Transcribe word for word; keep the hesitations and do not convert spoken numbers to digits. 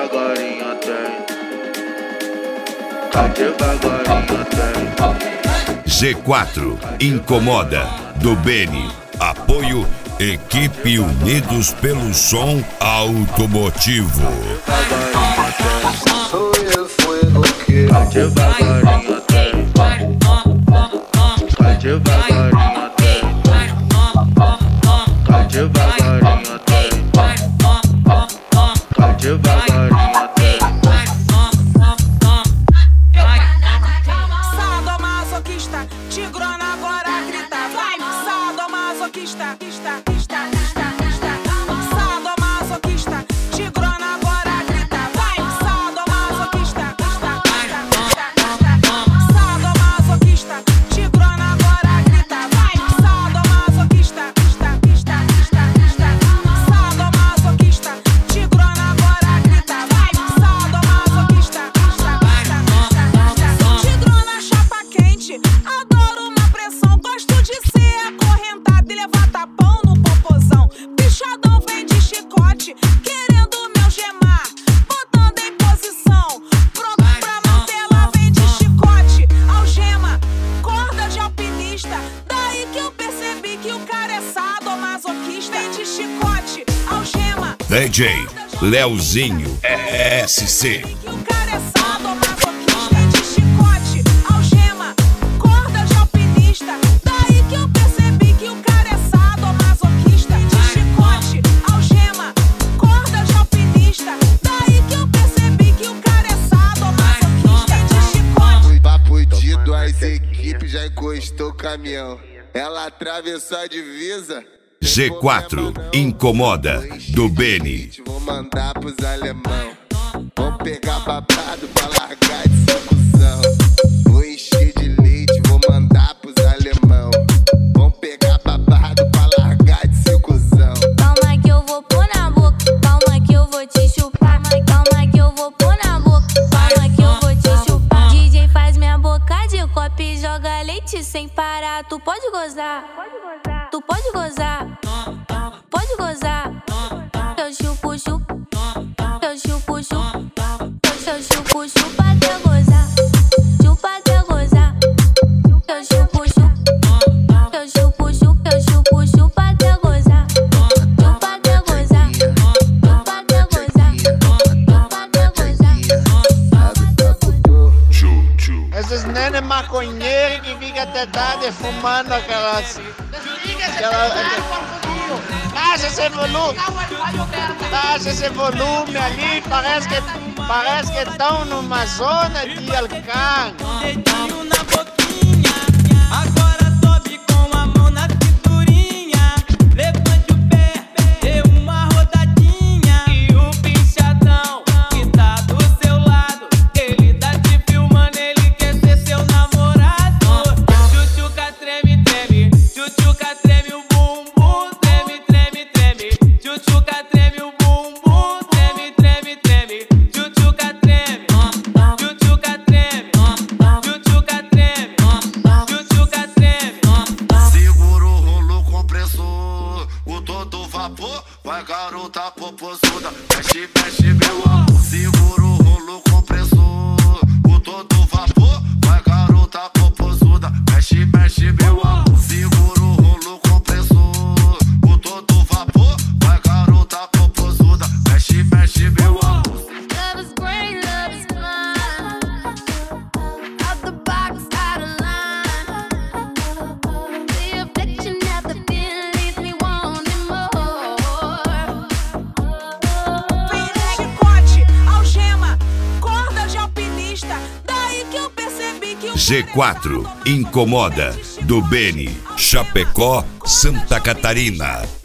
devagarinho tem. Vai devagarinho tem. G quatro Incomoda, do Beni. Apoio Equipe Unidos pelo Som Automotivo. Vai devagarinho tem. Vai devagarinho tem. Vai devagarinho tem. Vai devagarinho tem. Sadomasoquista, tigrona agora grita. Vai, sadomasoquista, está, está, está, está. Sadomasoquista, tigrona agora grita. Vai, sadomasoquista, está, está, está, está. Sadomasoquista, tigrona agora grita. Vai, sadomasoquista, está, está, está, está. Sadomasoquista, tigrona agora grita. Vai, sadomasoquista, está, está, está, está. Tigrona chapa quente, adoro uma pressão, gosto de ser acorrentada e levar tapão no popozão. Bichadão vem de chicote, querendo me algemar, botando em posição, pronto pra mantê-la. Vem de chicote, algema, corda de alpinista. Daí que eu percebi que o cara é sadomasoquista. Vem de chicote, algema, D J Leozinho S C. que o cara é sadomasoquista. Vem de chicote, algema, corda de alpinista. Daí que eu percebi que o cara é sadomasoquista. Vem de chicote, algema, corda de alpinista. Daí que eu percebi que o cara é sadomasoquista. Vem de chicote. Papo de duas equipes, já encostou o caminhão. Ela atravessou a divisa. G quatro Incomoda, do Beni. Vou mandar pros alemão. Vou pegar babado pra largar de secusão. Vou encher de leite, vou mandar pros alemão. Vão pegar babado pra largar de secusão. Calma que eu vou pôr na boca, calma que eu vou te chupar. Calma que eu vou pôr na boca, calma que eu vou te chupar. D J faz minha boca de copo e joga leite sem parar. Tu pode gozar, tu pode gozar, pode gozar. Eu chupo, chupo, eu chupo, chupo, eu chupo, chupa até gozar, chupa até gozar. Eu chupo, chupo, eu chupo, chupo, eu chupo, chupa até gozar, chupa até gozar, chupa até gozar, chupa até gozar. Esses nenes maconheiros que ficam até tarde fumando aquelas... aquela, baixa esse volume, baixa esse volume ali, parece que parece que estão numa zona de alcance. Dedinho na boquinha, agora sobe com a mão na cinturinha. Levante o pé, dê uma rodadinha. E o bichadão que tá do seu lado, ele tá te filmando, ele quer ser seu namorado. Tchutchuca treme, treme, tchutchuca treme o bumbum, treme, treme, treme. Tchutchuca treme o bumbum, treme, treme, treme. Tchutchuca treme, tchutchuca treme, tchutchuca treme, tchutchuca treme. Segura o rolo compressor, o todo vapor. Vai garota popozuda, mexe, mexe meu amor. Segura o rolo compressor, o todo vapor. Vai garota popozuda, mexe, mexe meu amor. Segura o rolo compressor, o todo vapor. Vai garota popozuda, mexe, mexe meu amor. Love is great, love is fun. Out the box, out of line. The affection that the feeling leaves me wanting more. Vem de chicote, algema, corda de alpinista. Daí que eu percebi que o G quatro Incomoda, do Beni. Chapecó, Santa Catarina.